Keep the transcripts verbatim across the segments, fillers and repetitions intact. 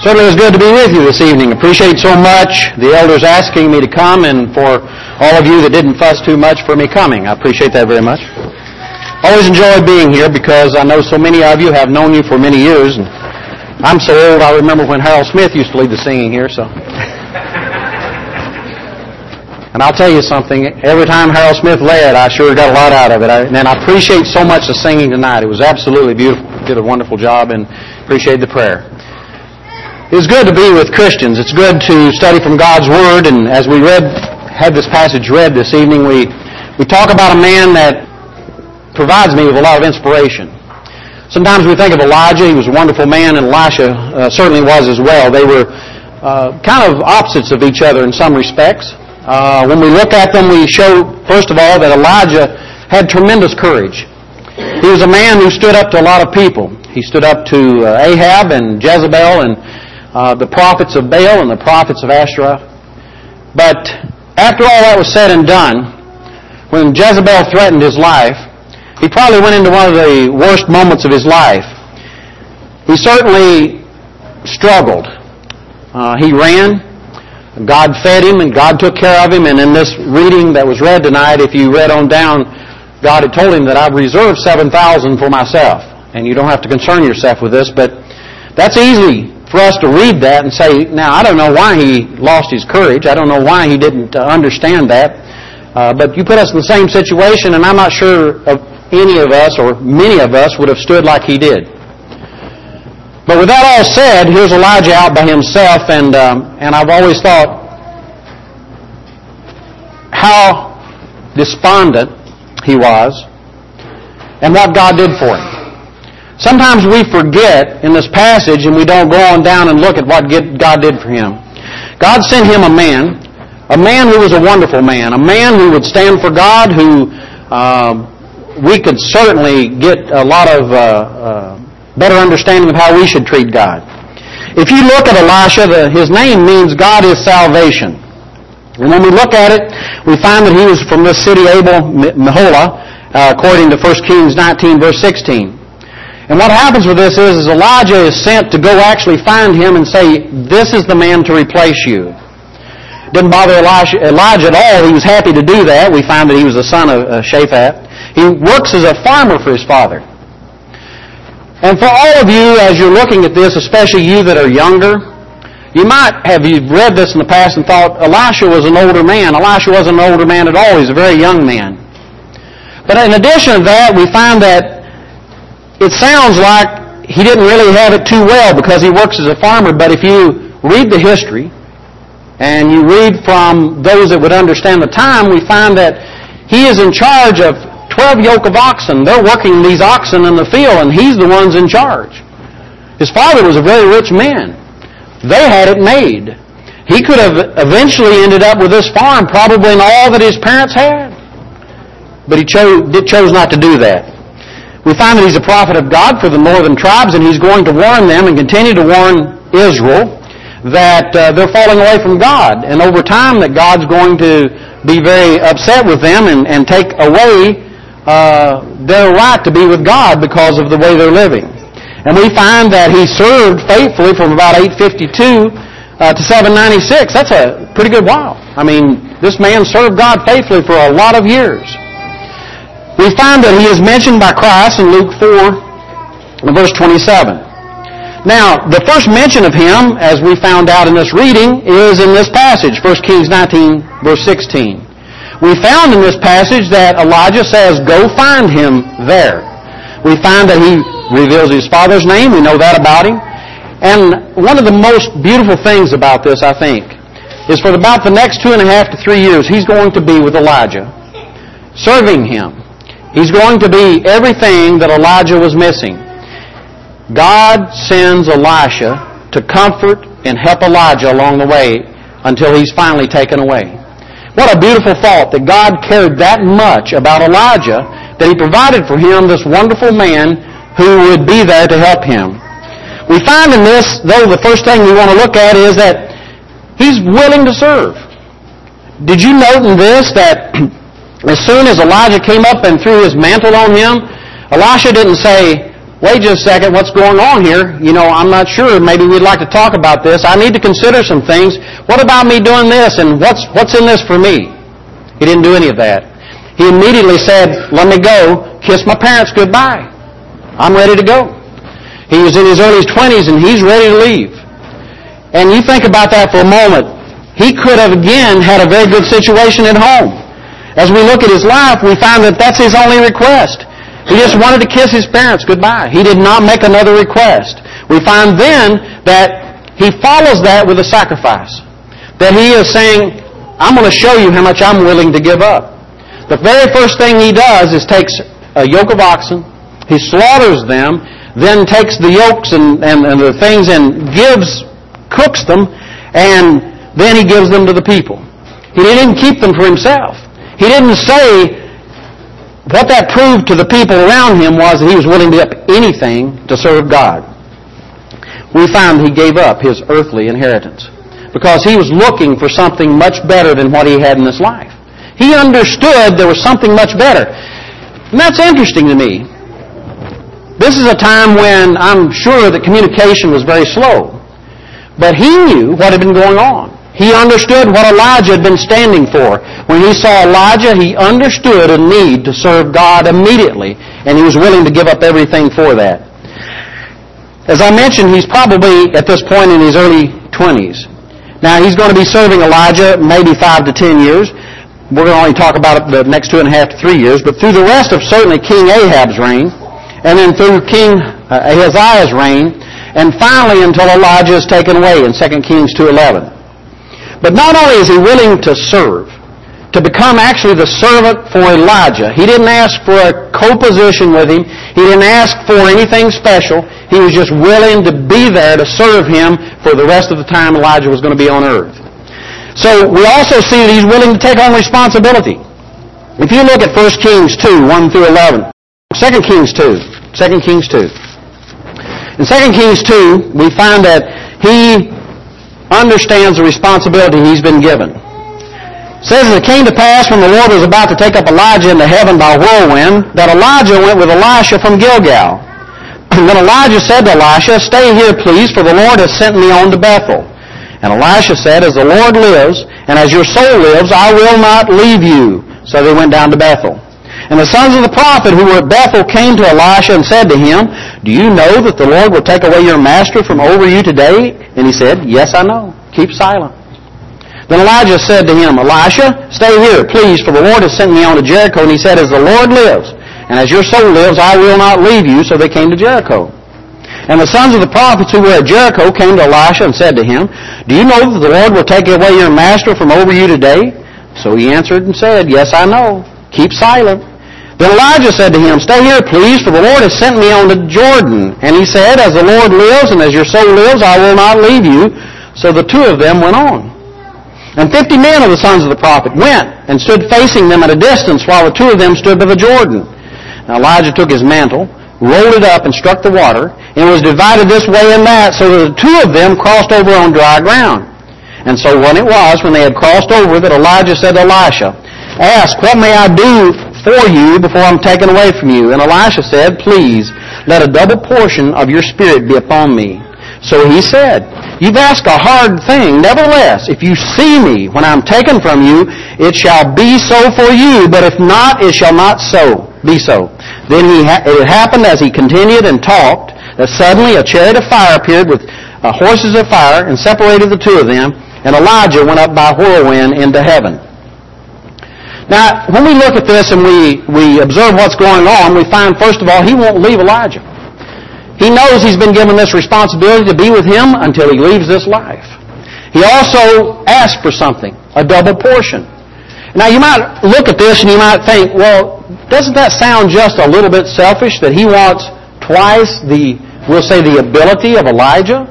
Certainly it's good to be with you this evening. Appreciate so much the elders asking me to come, and for all of you that didn't fuss too much for me coming. I appreciate that very much. Always enjoy being here because I know so many of you have known you for many years. And I'm so old, I remember when Harold Smith used to lead the singing here. So, and I'll tell you something, every time Harold Smith led, I sure got a lot out of it. I, and I appreciate so much the singing tonight. It was absolutely beautiful. Did a wonderful job, and appreciate the prayer. It's good to be with Christians. It's good to study from God's Word, and as we read, had this passage read this evening, we, we talk about a man that provides me with a lot of inspiration. Sometimes we think of Elijah. He was a wonderful man, and Elisha uh, certainly was as well. They were uh, kind of opposites of each other in some respects. Uh, when we look at them, we show, first of all, that Elijah had tremendous courage. He was a man who stood up to a lot of people. He stood up to uh, Ahab and Jezebel and Uh, the prophets of Baal and the prophets of Ashtoreth. But after all that was said and done, when Jezebel threatened his life, he probably went into one of the worst moments of his life. He certainly struggled. Uh, he ran. God fed him and God took care of him. And in this reading that was read tonight, if you read on down, God had told him that I've reserved seven thousand for myself. And you don't have to concern yourself with this, but that's easy for us to read that and say, now, I don't know why he lost his courage. I don't know why he didn't uh, understand that. Uh, but you put us in the same situation, and I'm not sure of any of us or many of us would have stood like he did. But with that all said, here's Elijah out by himself, and um, and I've always thought how despondent he was and what God did for him. Sometimes we forget in this passage and we don't go on down and look at what God did for him. God sent him a man, a man who was a wonderful man, a man who would stand for God, who uh, we could certainly get a lot of uh, uh, better understanding of how we should treat God. If you look at Elisha, the, his name means God is salvation. And when we look at it, we find that he was from this city Abel-meholah, uh, according to First Kings nineteen, verse sixteen. And what happens with this is, is Elijah is sent to go actually find him and say, this is the man to replace you. Didn't bother Elijah, Elijah at all. He was happy to do that. We find that he was the son of uh, Shaphat. He works as a farmer for his father. And for all of you, as you're looking at this, especially you that are younger, you might have you read this in the past and thought Elisha was an older man. Elisha wasn't an older man at all. He was a very young man. But in addition to that, we find that it sounds like he didn't really have it too well because he works as a farmer, but if you read the history and you read from those that would understand the time, we find that he is in charge of twelve yoke of oxen. They're working these oxen in the field, and he's the one's in charge. His father was a very rich man. They had it made. He could have eventually ended up with this farm probably in all that his parents had. But he chose, chose not to do that. We find that he's a prophet of God for the northern tribes, and he's going to warn them and continue to warn Israel that uh, they're falling away from God. And over time that God's going to be very upset with them and, and take away uh, their right to be with God because of the way they're living. And we find that he served faithfully from about eight fifty-two uh, to seven ninety-six. That's a pretty good while. I mean, this man served God faithfully for a lot of years. We find that he is mentioned by Christ in Luke four, verse twenty-seven. Now, the first mention of him, as we found out in this reading, is in this passage, First Kings nineteen, verse sixteen. We found in this passage that Elijah says, go find him there. We find that he reveals his father's name. We know that about him. And one of the most beautiful things about this, I think, is for about the next two and a half to three years, he's going to be with Elijah, serving him. He's going to be everything that Elijah was missing. God sends Elisha to comfort and help Elijah along the way until he's finally taken away. What a beautiful thought that God cared that much about Elijah that he provided for him this wonderful man who would be there to help him. We find in this, though, the first thing we want to look at is that he's willing to serve. Did you note in this that as soon as Elijah came up and threw his mantle on him, Elisha didn't say, wait just a second, what's going on here? You know, I'm not sure. Maybe we'd like to talk about this. I need to consider some things. What about me doing this? And what's what's in this for me? He didn't do any of that. He immediately said, let me go, kiss my parents goodbye. I'm ready to go. He was in his early twenties and he's ready to leave. And you think about that for a moment. He could have, again, had a very good situation at home. As we look at his life, we find that that's his only request. He just wanted to kiss his parents goodbye. He did not make another request. We find then that he follows that with a sacrifice. That he is saying, I'm going to show you how much I'm willing to give up. The very first thing he does is takes a yoke of oxen, he slaughters them, then takes the yokes and, and, and the things and gives, cooks them, and then he gives them to the people. He didn't keep them for himself. He didn't say, what that proved to the people around him was that he was willing to give up anything to serve God. We find he gave up his earthly inheritance because he was looking for something much better than what he had in this life. He understood there was something much better. And that's interesting to me. This is a time when I'm sure that communication was very slow. But he knew what had been going on. He understood what Elijah had been standing for. When he saw Elijah, he understood a need to serve God immediately, and he was willing to give up everything for that. As I mentioned, he's probably at this point in his early twenties. Now, he's going to be serving Elijah maybe five to ten years. We're going to only talk about it the next two and a half to three years, but through the rest of certainly King Ahab's reign, and then through King Ahaziah's reign, and finally until Elijah is taken away in Second Kings two eleven. But not only is he willing to serve, to become actually the servant for Elijah. He didn't ask for a co-position with him. He didn't ask for anything special. He was just willing to be there to serve him for the rest of the time Elijah was going to be on earth. So we also see that he's willing to take on responsibility. If you look at First Kings two, one through eleven, Second Kings two, Second Kings two. In Second Kings two, we find that he understands the responsibility he's been given. It says, it came to pass when the Lord was about to take up Elijah into heaven by a whirlwind, that Elijah went with Elisha from Gilgal. And then Elijah said to Elisha, stay here, please, for the Lord has sent me on to Bethel. And Elisha said, as the Lord lives, and as your soul lives, I will not leave you. So they went down to Bethel. And the sons of the prophet who were at Bethel came to Elisha and said to him, do you know that the Lord will take away your master from over you today? And he said, yes, I know. Keep silent. Then Elijah said to him, Elisha, stay here, please, for the Lord has sent me on to Jericho. And he said, as the Lord lives, and as your soul lives, I will not leave you. So they came to Jericho. And the sons of the prophets who were at Jericho came to Elisha and said to him, do you know that the Lord will take away your master from over you today? So he answered and said, yes, I know. Keep silent. Then Elijah said to him, stay here, please, for the Lord has sent me on to Jordan. And he said, as the Lord lives and as your soul lives, I will not leave you. So the two of them went on. And fifty men of the sons of the prophet went and stood facing them at a distance, while the two of them stood by the Jordan. Now Elijah took his mantle, rolled it up, and struck the water, and was divided this way and that, so that the two of them crossed over on dry ground. And so when it was, when they had crossed over, that Elijah said to Elisha, ask, what may I do for you before I'm taken away from you? And Elisha said, please, let a double portion of your spirit be upon me. So he said, you've asked a hard thing. Nevertheless, if you see me when I'm taken from you, it shall be so for you, but if not, it shall not so be so. Then he ha- it happened as he continued and talked, that suddenly a chariot of fire appeared with uh, horses of fire and separated the two of them, and Elijah went up by whirlwind into heaven. Now, when we look at this and we, we observe what's going on, we find, first of all, he won't leave Elijah. He knows he's been given this responsibility to be with him until he leaves this life. He also asked for something, a double portion. Now, you might look at this and you might think, well, doesn't that sound just a little bit selfish that he wants twice the, we'll say, the ability of Elijah?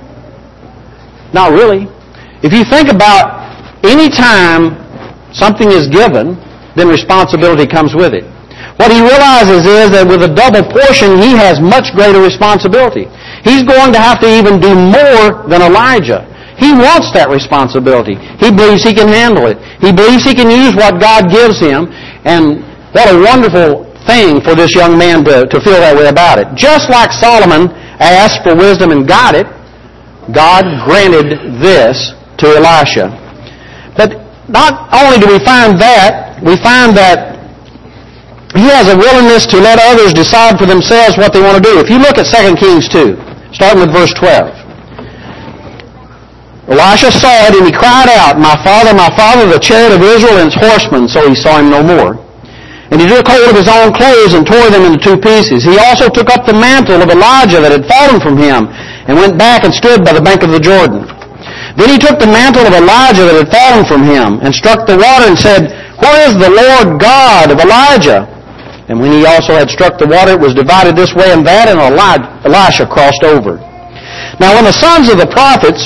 Not really. If you think about any time something is given, then responsibility comes with it. What he realizes is that with a double portion, he has much greater responsibility. He's going to have to even do more than Elijah. He wants that responsibility. He believes he can handle it. He believes he can use what God gives him. And what a wonderful thing for this young man to, to feel that way about it. Just like Solomon asked for wisdom and got it, God granted this to Elisha. But not only do we find that, we find that he has a willingness to let others decide for themselves what they want to do. If you look at Second Kings two, starting with verse twelve. Elisha saw it, and he cried out, "My father, my father, the chariot of Israel and its horsemen." So he saw him no more. And he took hold of his own clothes and tore them into two pieces. He also took up the mantle of Elijah that had fallen from him and went back and stood by the bank of the Jordan. Then he took the mantle of Elijah that had fallen from him and struck the water and said, "Where is the Lord God of Elijah?" And when he also had struck the water, it was divided this way and that, and Elisha crossed over. Now when the sons of the prophets,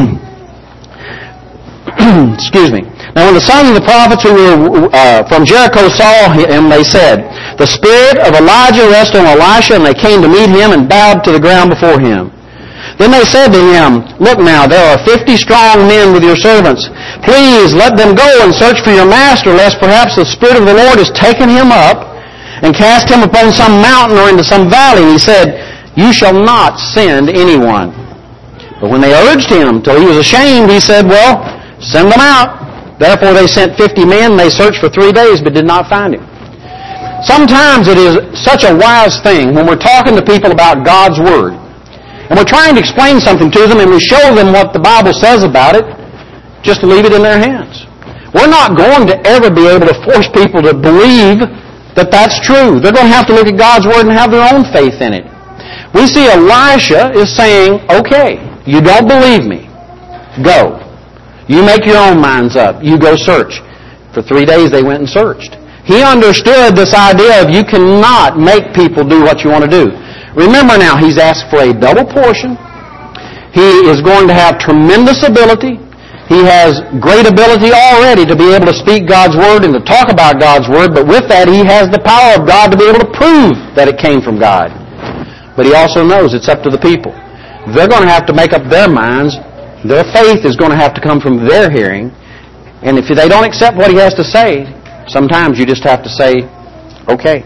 excuse me, now when the sons of the prophets who were uh, from Jericho saw him, they said, "The spirit of Elijah rests on Elisha," and they came to meet him and bowed to the ground before him. Then they said to him, "Look now, there are fifty strong men with your servants. Please let them go and search for your master, lest perhaps the Spirit of the Lord has taken him up and cast him upon some mountain or into some valley." And he said, "You shall not send anyone." But when they urged him till he was ashamed, he said, "Well, send them out." Therefore they sent fifty men, and they searched for three days, but did not find him. Sometimes it is such a wise thing when we're talking to people about God's Word, and we're trying to explain something to them, and we show them what the Bible says about it, just to leave it in their hands. We're not going to ever be able to force people to believe that that's true. They're going to have to look at God's Word and have their own faith in it. We see Elisha is saying, "Okay, you don't believe me. Go. You make your own minds up. You go search." For three days they went and searched. He understood this idea of you cannot make people do what you want to do. Remember now, he's asked for a double portion. He is going to have tremendous ability. He has great ability already to be able to speak God's Word and to talk about God's Word, but with that he has the power of God to be able to prove that it came from God. But he also knows it's up to the people. They're going to have to make up their minds. Their faith is going to have to come from their hearing. And if they don't accept what he has to say, sometimes you just have to say, "Okay."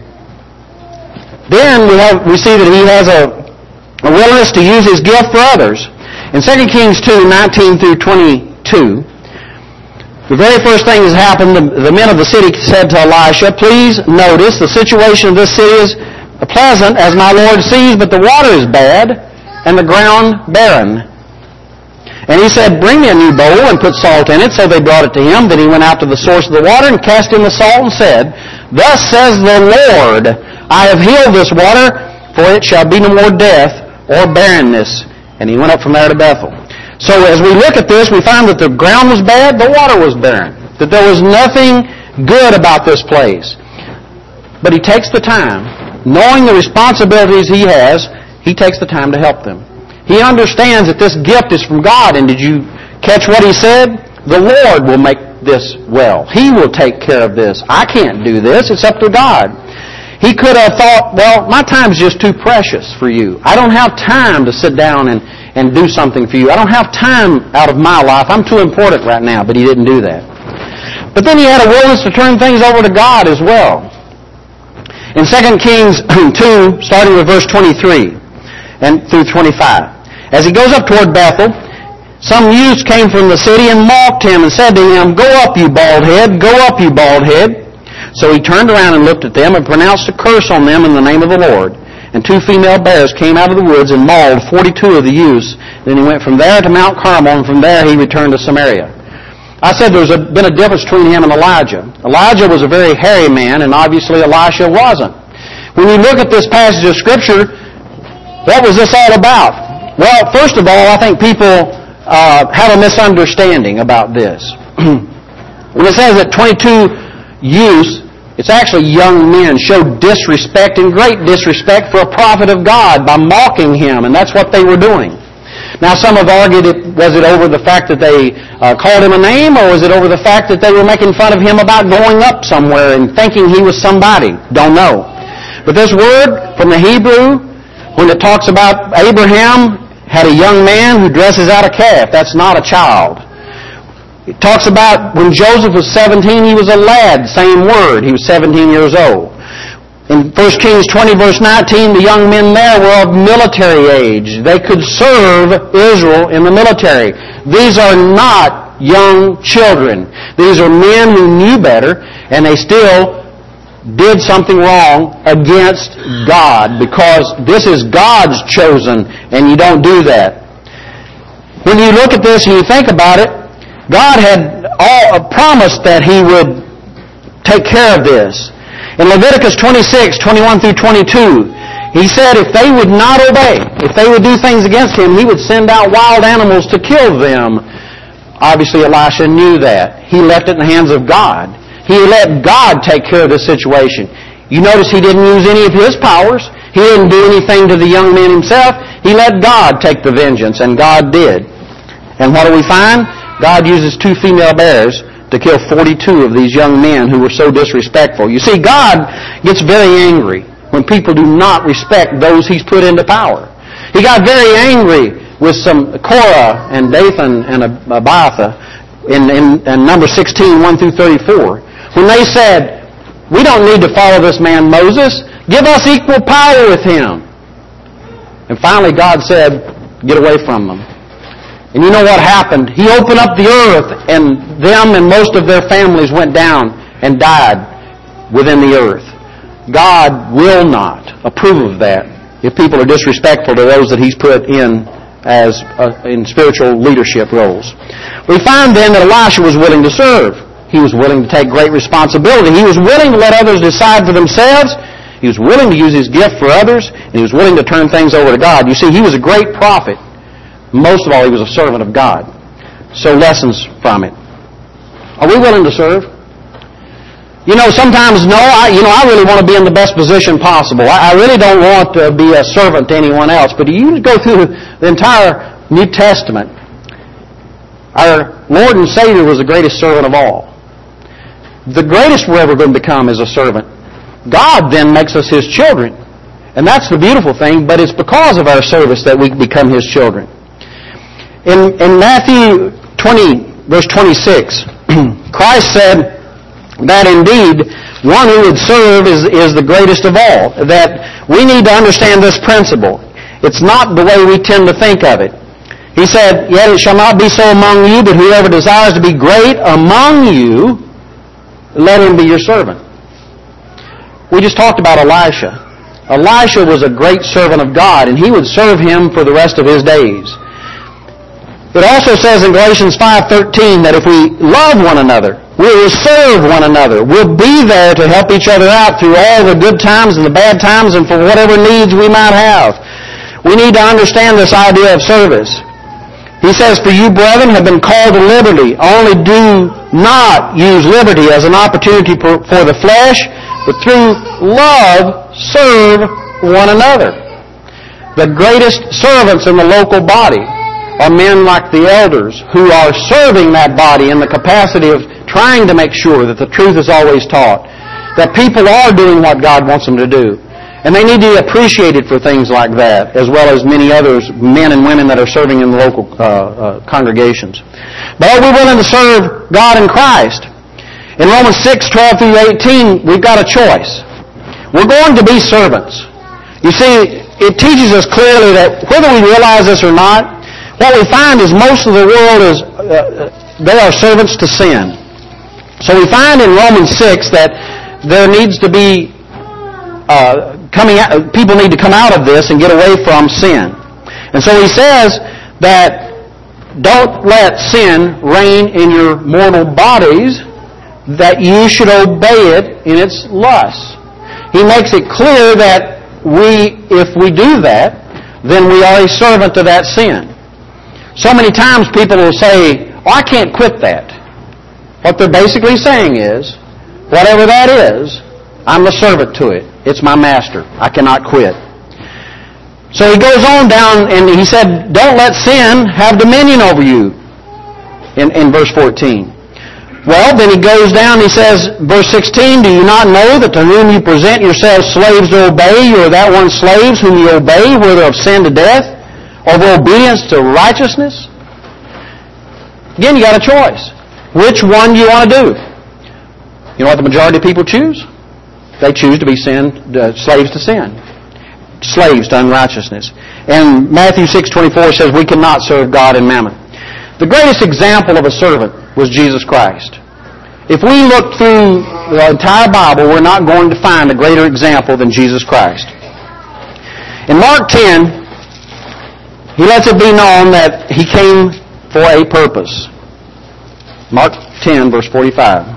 Then we have we see that he has a, a willingness to use his gift for others. In Second Kings two, nineteen through twenty-two, the very first thing that's happened, the, the men of the city said to Elisha, "Please notice the situation of this city is pleasant, as my Lord sees, but the water is bad and the ground barren." And he said, "Bring me a new bowl and put salt in it." So they brought it to him. Then he went out to the source of the water and cast in the salt and said, "Thus says the Lord, I have healed this water, for it shall be no more death or barrenness." And he went up from there to Bethel. So as we look at this, we find that the ground was bad, the water was barren, that there was nothing good about this place. But he takes the time, knowing the responsibilities he has, he takes the time to help them. He understands that this gift is from God, and did you catch what he said? The Lord will make this well. He will take care of this. I can't do this. It's up to God. He could have thought, well, my time's just too precious for you. I don't have time to sit down and, and do something for you. I don't have time out of my life. I'm too important right now. But he didn't do that. But then he had a willingness to turn things over to God as well. In Second Kings two, starting with verse twenty-three and through twenty-five. As he goes up toward Bethel, some youths came from the city and mocked him and said to him, "Go up, you bald head, go up, you bald head." So he turned around and looked at them and pronounced a curse on them in the name of the Lord. And two female bears came out of the woods and mauled forty-two of the youths. Then he went from there to Mount Carmel, and from there he returned to Samaria. I said there's a, been a difference between him and Elijah. Elijah was a very hairy man, and obviously Elisha wasn't. When you look at this passage of Scripture, what was this all about? Well, first of all, I think people uh, have a misunderstanding about this. When it says that twenty-two youths, it's actually young men, showed disrespect and great disrespect for a prophet of God by mocking him, and that's what they were doing. Now, some have argued, it, was it over the fact that they uh, called him a name, or was it over the fact that they were making fun of him about going up somewhere and thinking he was somebody? Don't know. But this word from the Hebrew, when it talks about Abraham had a young man who dresses out a calf, that's not a child. It talks about when Joseph was seventeen, he was a lad, same word, he was seventeen years old. In First Kings twenty, verse nineteen, the young men there were of military age. They could serve Israel in the military. These are not young children. These are men who knew better, and they still did something wrong against God, because this is God's chosen, and you don't do that. When you look at this and you think about it, God had all, promised that He would take care of this. In Leviticus twenty-six, twenty-one through twenty-two, He said if they would not obey, if they would do things against Him, He would send out wild animals to kill them. Obviously, Elisha knew that. He left it in the hands of God. He let God take care of the situation. You notice He didn't use any of His powers. He didn't do anything to the young man himself. He let God take the vengeance, and God did. And what do we find? God uses two female bears to kill forty-two of these young men who were so disrespectful. You see, God gets very angry when people do not respect those He's put into power. He got very angry with some Korah and Dathan and Abiathar in, in, in number sixteen, one through thirty-four, when they said, we don't need to follow this man Moses. Give us equal power with him. And finally God said, get away from them. And you know what happened? He opened up the earth, and them and most of their families went down and died within the earth. God will not approve of that if people are disrespectful to those that He's put in as uh, in spiritual leadership roles. We find then that Elisha was willing to serve. He was willing to take great responsibility. He was willing to let others decide for themselves. He was willing to use his gift for others, and he was willing to turn things over to God. You see, he was a great prophet. Most of all, he was a servant of God. So lessons from it. Are we willing to serve? You know, sometimes, no, I, you know, I really want to be in the best position possible. I, I really don't want to be a servant to anyone else. But you go through the entire New Testament, our Lord and Savior was the greatest servant of all. The greatest we're ever going to become is a servant. God then makes us His children. And that's the beautiful thing, but it's because of our service that we become His children. In, in Matthew twenty, verse twenty-six, Christ said that indeed one who would serve is, is the greatest of all. That we need to understand this principle. It's not the way we tend to think of it. He said, yet it shall not be so among you, but whoever desires to be great among you, let him be your servant. We just talked about Elisha. Elisha was a great servant of God, and he would serve Him for the rest of his days. It also says in Galatians five thirteen that if we love one another, we will serve one another. We'll be there to help each other out through all the good times and the bad times and for whatever needs we might have. We need to understand this idea of service. He says, for you, brethren, have been called to liberty. Only do not use liberty as an opportunity for, for the flesh, but through love serve one another. The greatest servants in the local body are men like the elders who are serving that body in the capacity of trying to make sure that the truth is always taught, that people are doing what God wants them to do. And they need to be appreciated for things like that, as well as many others, men and women that are serving in the local uh, uh, congregations. But are we willing to serve God in Christ? In Romans six, twelve through eighteen, we've got a choice. We're going to be servants. You see, it teaches us clearly that whether we realize this or not, what we find is most of the world is, uh, they are servants to sin. So we find in Romans six that there needs to be, uh, coming out, people need to come out of this and get away from sin. And so he says that don't let sin reign in your mortal bodies, that you should obey it in its lusts. He makes it clear that we, if we do that, then we are a servant to that sin. So many times people will say, oh, I can't quit that. What they're basically saying is, whatever that is, I'm a servant to it. It's my master. I cannot quit. So he goes on down and he said, don't let sin have dominion over you in, in verse fourteen. Well, then he goes down, he says, verse sixteen, do you not know that to whom you present yourselves slaves to obey, you are that one slaves whom you obey, whether of sin to death, or of obedience to righteousness? Again, you got a choice. Which one do you want to do? You know what the majority of people choose? they choose to be sin, uh, slaves to sin, slaves to unrighteousness. And Matthew six twenty-four says we cannot serve God and mammon. The greatest example of a servant was Jesus Christ. If we look through the entire Bible, we're not going to find a greater example than Jesus Christ. In Mark ten, he lets it be known that he came for a purpose. Mark ten, verse forty-five.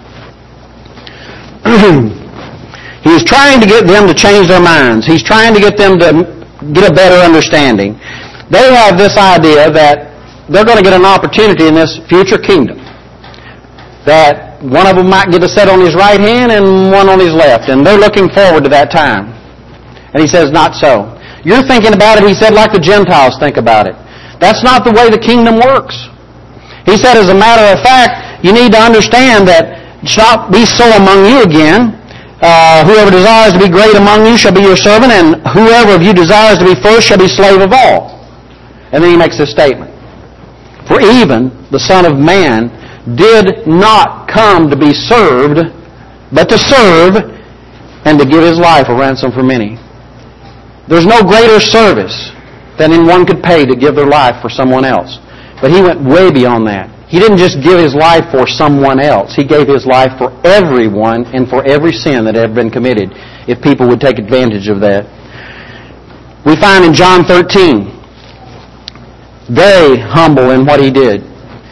He is trying to get them to change their minds. He's trying to get them to get a better understanding. They have this idea that they're going to get an opportunity in this future kingdom. That one of them might get to sit on his right hand and one on his left. And they're looking forward to that time. And he says, not so. You're thinking about it, he said, like the Gentiles think about it. That's not the way the kingdom works. He said, as a matter of fact, you need to understand that it shall not be so among you again. Uh, whoever desires to be great among you shall be your servant, and whoever of you desires to be first shall be slave of all. And then he makes this statement. For even the Son of Man did not come to be served, but to serve and to give his life a ransom for many. There's no greater service than anyone could pay to give their life for someone else. But he went way beyond that. He didn't just give his life for someone else. He gave his life for everyone and for every sin that had been committed, if people would take advantage of that. We find in John thirteen, very humble in what he did.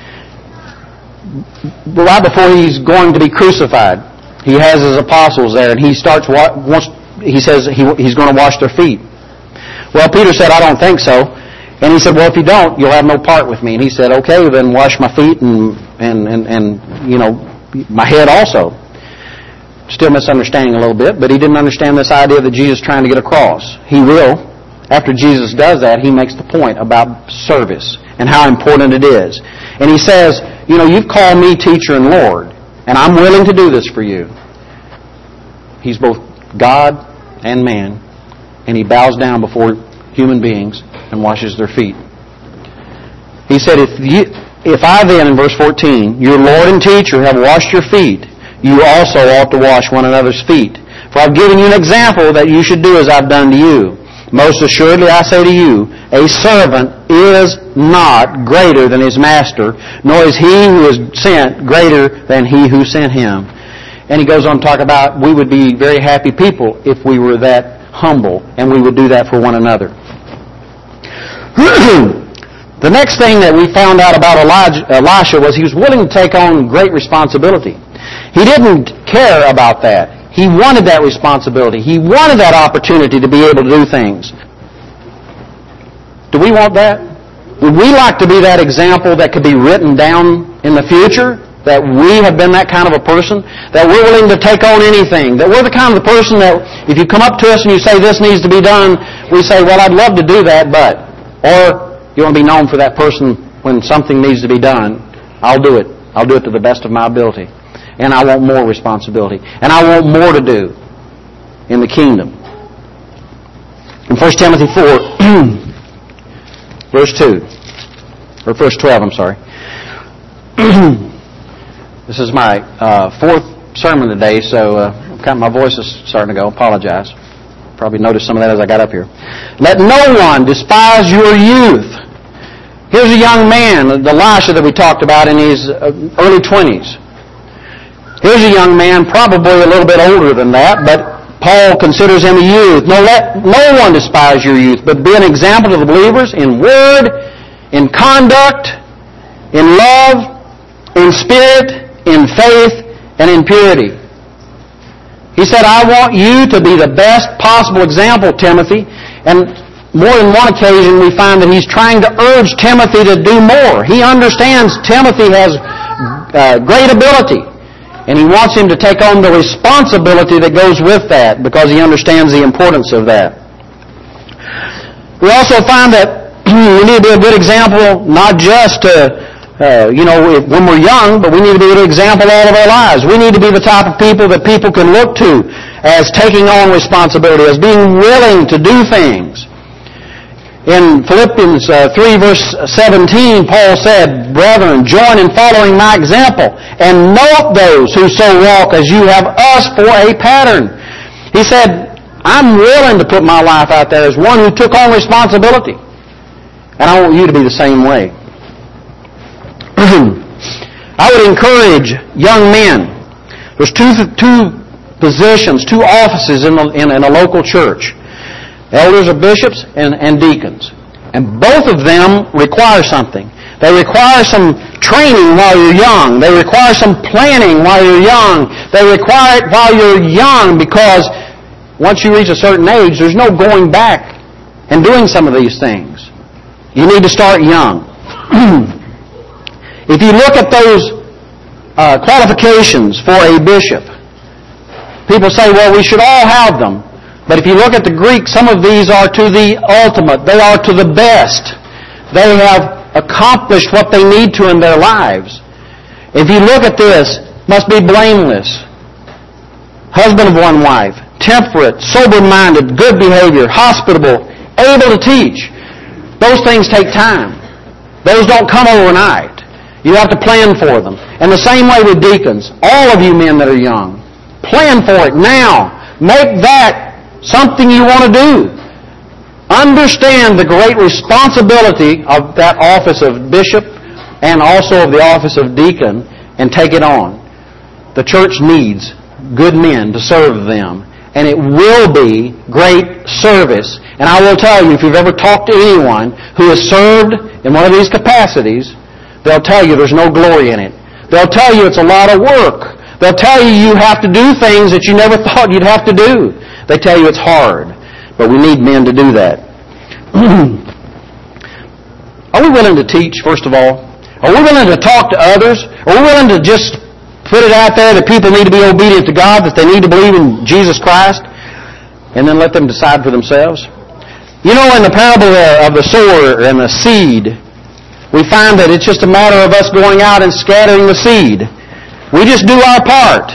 Right before he's going to be crucified, he has his apostles there, and he starts. He says he's going to wash their feet. Well, Peter said, "I don't think so." And he said, well, if you don't, you'll have no part with me. And he said, okay, then wash my feet and, and, and, and, you know, my head also. Still misunderstanding a little bit, but he didn't understand this idea that Jesus is trying to get across. He will. After Jesus does that, he makes the point about service and how important it is. And he says, you know, you've called me teacher and Lord, and I'm willing to do this for you. He's both God and man, and he bows down before human beings and washes their feet. He said, if you, if I then, in verse fourteen, your Lord and teacher have washed your feet, you also ought to wash one another's feet. For I've given you an example that you should do as I've done to you. Most assuredly I say to you, a servant is not greater than his master, nor is he who is sent greater than he who sent him. And he goes on to talk about we would be very happy people if we were that humble, and we would do that for one another. The next thing that we found out about Elijah, Elisha was he was willing to take on great responsibility. He didn't care about that. He wanted that responsibility. He wanted that opportunity to be able to do things. Do we want that? Would we like to be that example that could be written down in the future? That we have been that kind of a person? That we're willing to take on anything? That we're the kind of the person that if you come up to us and you say this needs to be done, we say, well, I'd love to do that, but... Or you want to be known for that person when something needs to be done. I'll do it. I'll do it to the best of my ability. And I want more responsibility. And I want more to do in the kingdom. In First Timothy four, verse two, or verse twelve, I'm sorry. This is my uh, fourth sermon today, so uh, kind of my voice is starting to go. Apologize. Probably noticed some of that as I got up here. Let no one despise your youth. Here's a young man, Elisha that we talked about in his early twenties. Here's a young man, probably a little bit older than that, but Paul considers him a youth. No, let no one despise your youth, but be an example to the believers in word, in conduct, in love, in spirit, in faith, and in purity. He said, I want you to be the best possible example, Timothy. And more than one occasion we find that he's trying to urge Timothy to do more. He understands Timothy has uh, great ability. And he wants him to take on the responsibility that goes with that because he understands the importance of that. We also find that we need to be a good example not just to Uh, you know, when we're young, but we need to be an example all of our lives. We need to be the type of people that people can look to as taking on responsibility, as being willing to do things. In Philippians uh, three, verse seventeen, Paul said, Brethren, join in following my example, and note those who so walk as you have us for a pattern. He said, I'm willing to put my life out there as one who took on responsibility. And I want you to be the same way. I would encourage young men. There's two, two positions, two offices in, the, in, in a local church. Elders or bishops and, and deacons. And both of them require something. They require some training while you're young. They require some planning while you're young. They require it while you're young because once you reach a certain age, there's no going back and doing some of these things. You need to start young. If you look at those uh, qualifications for a bishop, people say, well, we should all have them. But if you look at the Greek, some of these are to the ultimate. They are to the best. They have accomplished what they need to in their lives. If you look at this, must be blameless, husband of one wife, temperate, sober-minded, good behavior, hospitable, able to teach. Those things take time. Those don't come overnight. You have to plan for them. And the same way with deacons. All of you men that are young, plan for it now. Make that something you want to do. Understand the great responsibility of that office of bishop and also of the office of deacon and take it on. The church needs good men to serve them. And it will be great service. And I will tell you, if you've ever talked to anyone who has served in one of these capacities, they'll tell you there's no glory in it. They'll tell you it's a lot of work. They'll tell you you have to do things that you never thought you'd have to do. They tell you it's hard. But we need men to do that. Are we willing to teach, first of all? Are we willing to talk to others? Are we willing to just put it out there that people need to be obedient to God, that they need to believe in Jesus Christ, and then let them decide for themselves? You know, in the parable of the sower and the seed, we find that it's just a matter of us going out and scattering the seed. We just do our part.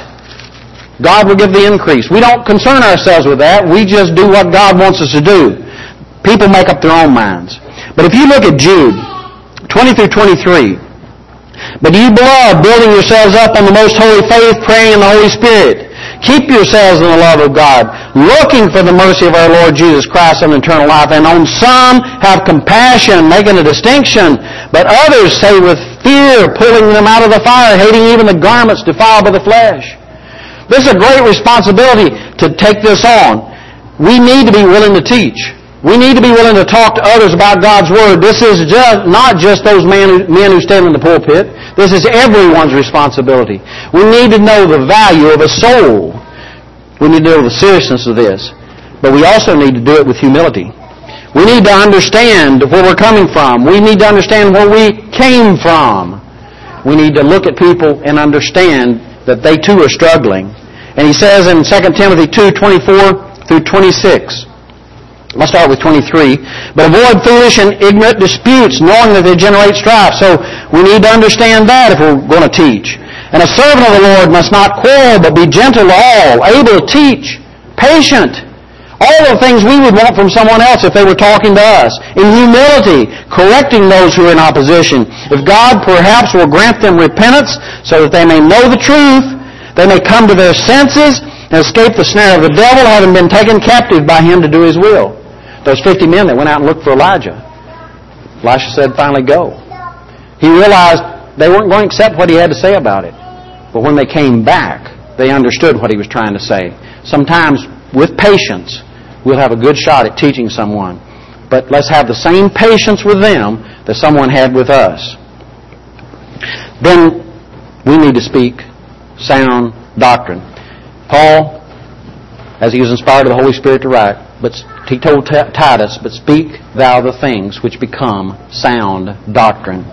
God will give the increase. We don't concern ourselves with that. We just do what God wants us to do. People make up their own minds. But if you look at Jude twenty through twenty-three, but you beloved, building yourselves up on the most holy faith, praying in the Holy Spirit, keep yourselves in the love of God, looking for the mercy of our Lord Jesus Christ and eternal life. And on some have compassion, making a distinction, but others say with fear, pulling them out of the fire, hating even the garments defiled by the flesh. This is a great responsibility to take this on. We need to be willing to teach. We need to be willing to talk to others about God's Word. This is just, not just those men who, men who stand in the pulpit. This is everyone's responsibility. We need to know the value of a soul. We need to know the seriousness of this. But we also need to do it with humility. We need to understand where we're coming from. We need to understand where we came from. We need to look at people and understand that they too are struggling. And he says in Second Timothy two, twenty-four through twenty-six, I'll start with twenty-three. But avoid foolish and ignorant disputes, knowing that they generate strife. So we need to understand that if we're going to teach. And a servant of the Lord must not quarrel, but be gentle to all, able to teach, patient. All the things we would want from someone else if they were talking to us. In humility, correcting those who are in opposition. If God perhaps will grant them repentance, so that they may know the truth, they may come to their senses and escape the snare of the devil, having been taken captive by him to do his will. Those fifty men that went out and looked for Elijah. Elisha said, finally go. He realized they weren't going to accept what he had to say about it. But when they came back, they understood what he was trying to say. Sometimes, with patience, we'll have a good shot at teaching someone. But let's have the same patience with them that someone had with us. Then, we need to speak sound doctrine. Paul, as he was inspired of the Holy Spirit to write, but he told Titus, but speak thou the things which become sound doctrine.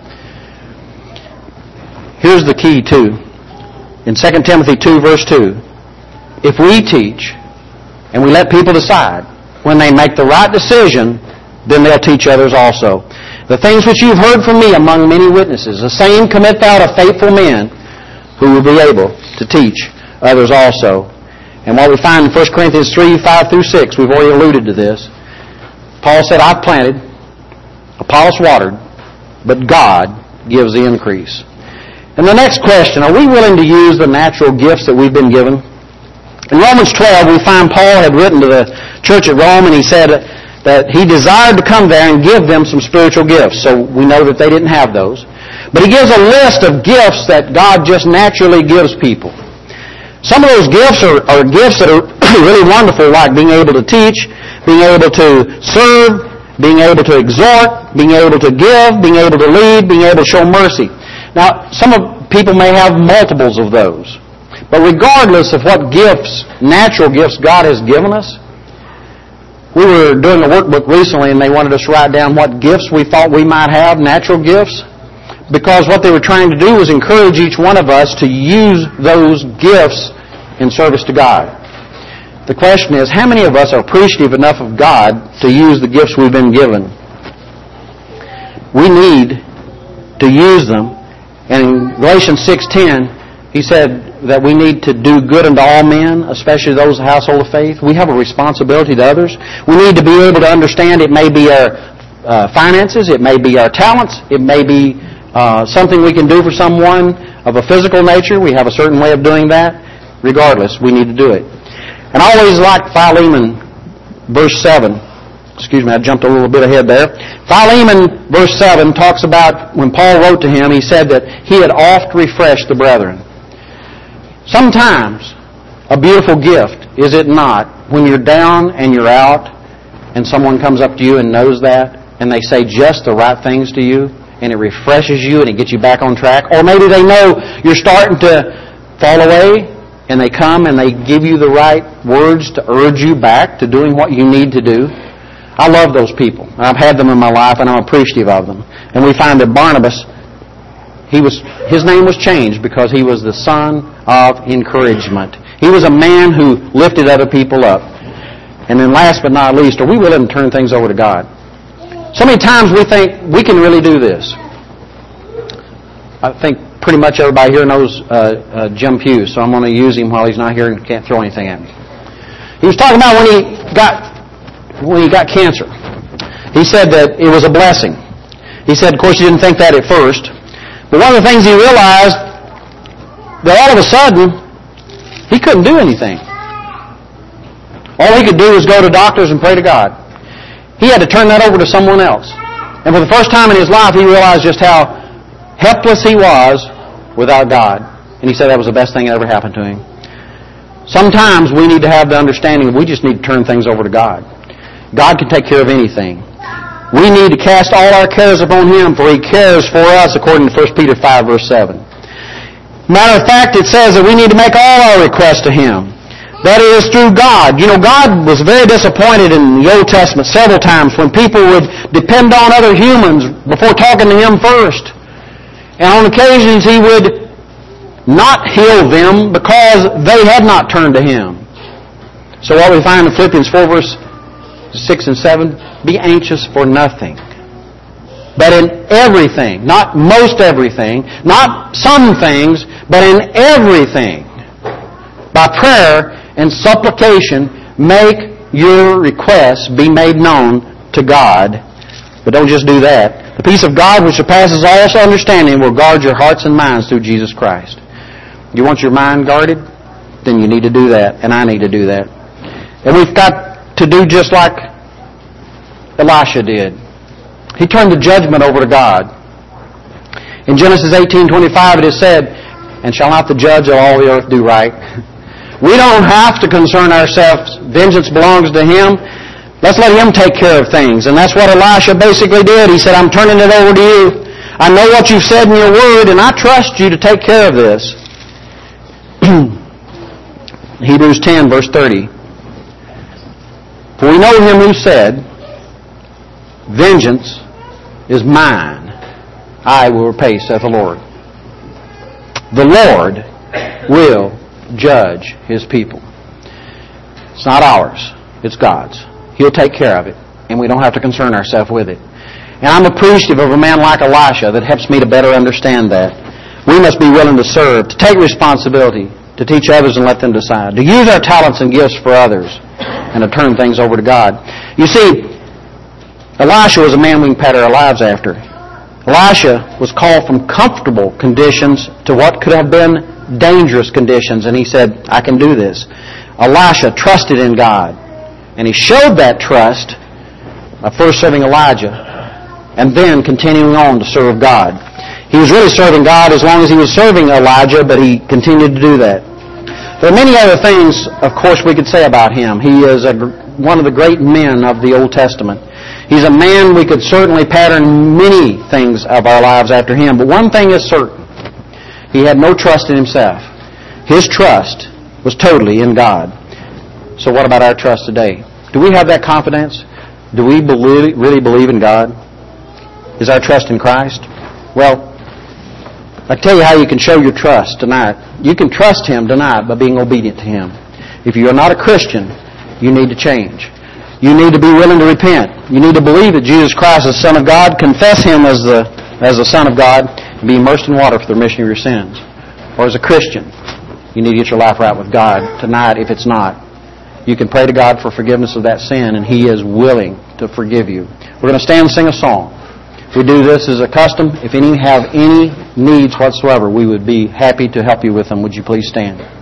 Here's the key too. In Second Timothy two, verse two, if we teach and we let people decide, when they make the right decision, then they'll teach others also. The things which you've heard from me among many witnesses, the same commit thou to faithful men who will be able to teach others also. And what we find in First Corinthians three, five through six, we've already alluded to this. Paul said, I've planted, Apollos watered, but God gives the increase. And the next question, are we willing to use the natural gifts that we've been given? In Romans twelve, we find Paul had written to the church at Rome, and he said that he desired to come there and give them some spiritual gifts. So we know that they didn't have those. But he gives a list of gifts that God just naturally gives people. Some of those gifts are, are gifts that are really wonderful, like being able to teach, being able to serve, being able to exhort, being able to give, being able to lead, being able to show mercy. Now, some of people may have multiples of those. But regardless of what gifts, natural gifts God has given us, we were doing a workbook recently and they wanted us to write down what gifts we thought we might have, natural gifts, because what they were trying to do was encourage each one of us to use those gifts in service to God. The question is, how many of us are appreciative enough of God to use the gifts we've been given? We need to use them. And in Galatians six ten, he said that we need to do good unto all men, especially those of the household of faith. We have a responsibility to others. We need to be able to understand it may be our uh, finances, it may be our talents, it may be uh, something we can do for someone of a physical nature. We have a certain way of doing that. Regardless, we need to do it. And I always liked Philemon, verse seven. Excuse me, I jumped a little bit ahead there. Philemon, verse seven, talks about when Paul wrote to him, he said that he had oft refreshed the brethren. Sometimes, a beautiful gift, is it not, when you're down and you're out, and someone comes up to you and knows that, and they say just the right things to you, and it refreshes you and it gets you back on track. Or maybe they know you're starting to fall away, and they come and they give you the right words to urge you back to doing what you need to do. I love those people. I've had them in my life, and I'm appreciative of them. And we find that Barnabas, he was his name was changed because he was the son of encouragement. He was a man who lifted other people up. And then last but not least, are we willing to turn things over to God? So many times we think we can really do this. I think pretty much everybody here knows uh, uh, Jim Pugh, so I'm going to use him while he's not here and can't throw anything at me. He was talking about when he got when he got cancer. He said that it was a blessing. He said, of course, he didn't think that at first. But one of the things he realized, that all of a sudden, he couldn't do anything. All he could do was go to doctors and pray to God. He had to turn that over to someone else. And for the first time in his life, he realized just how helpless he was without God. And he said that was the best thing that ever happened to him. Sometimes we need to have the understanding that we just need to turn things over to God. God can take care of anything. We need to cast all our cares upon Him, for He cares for us, according to First Peter five, verse seven. Matter of fact, it says that we need to make all our requests to Him. That is through God. You know, God was very disappointed in the Old Testament several times when people would depend on other humans before talking to Him first. And on occasions He would not heal them because they had not turned to Him. So what we find in Philippians four, verse six and seven, be anxious for nothing, but in everything, not most everything, not some things, but in everything, by prayer and supplication, make your requests be made known to God. But don't just do that. The peace of God, which surpasses all understanding, will guard your hearts and minds through Jesus Christ. You want your mind guarded? Then you need to do that, and I need to do that. And we've got to do just like Elisha did. He turned the judgment over to God. In Genesis eighteen twenty-five it is said, and shall not the judge of all the earth do right? We don't have to concern ourselves. Vengeance belongs to Him. Let's let Him take care of things. And that's what Elisha basically did. He said, I'm turning it over to you. I know what you've said in your word, and I trust you to take care of this. Hebrews ten, verse thirty. For we know Him who said, vengeance is mine. I will repay, saith the Lord. The Lord will judge His people. It's not ours. It's God's. He'll take care of it. And we don't have to concern ourselves with it. And I'm appreciative of a man like Elisha that helps me to better understand that. We must be willing to serve, to take responsibility, to teach others and let them decide, to use our talents and gifts for others, and to turn things over to God. You see, Elisha was a man we can pattern our lives after. Elisha was called from comfortable conditions to what could have been dangerous conditions, and he said, I can do this. Elisha trusted in God. And he showed that trust by first serving Elijah and then continuing on to serve God. He was really serving God as long as he was serving Elijah, but he continued to do that. There are many other things, of course, we could say about him. He is a, one of the great men of the Old Testament. He's a man we could certainly pattern many things of our lives after him. But one thing is certain. He had no trust in himself. His trust was totally in God. So what about our trust today? Do we have that confidence? Do we believe, really believe in God? Is our trust in Christ? Well, I'll tell you how you can show your trust tonight. You can trust Him tonight by being obedient to Him. If you are not a Christian, you need to change. You need to be willing to repent. You need to believe that Jesus Christ is the Son of God, confess Him as the as the Son of God, and be immersed in water for the remission of your sins. Or as a Christian, you need to get your life right with God tonight if it's not. You can pray to God for forgiveness of that sin, and He is willing to forgive you. We're going to stand and sing a song. We do this as a custom. If any have any needs whatsoever, we would be happy to help you with them. Would you please stand?